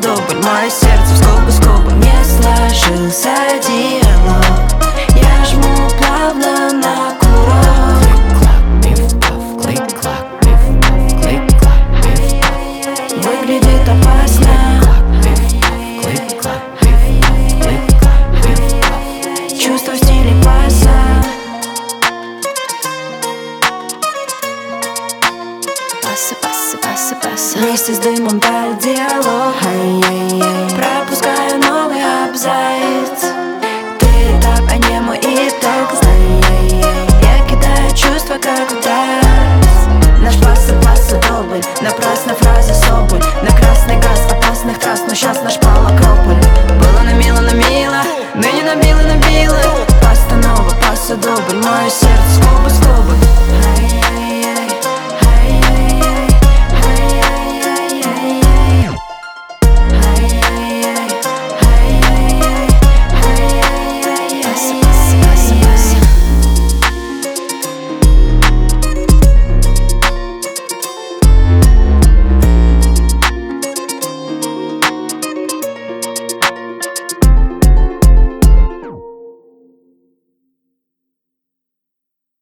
дубль. Мое сердце в скобы не сложился диалог. Я жму плавно на курок. Выглядит опасно. Чувство в стиле паса. Вместе с дымом тает диалог. Пропускаю новый абзац. Ты этап, а не мой итог. Я кидаю чувства, как в дартс. Наш паса дубль. Напрасно фраза соболь. На красный газ опасных трасс, но сейчас наш пал Акрополь. Было на мило, ныне набило. Постанова, паса дубль. Мое сердце скобы.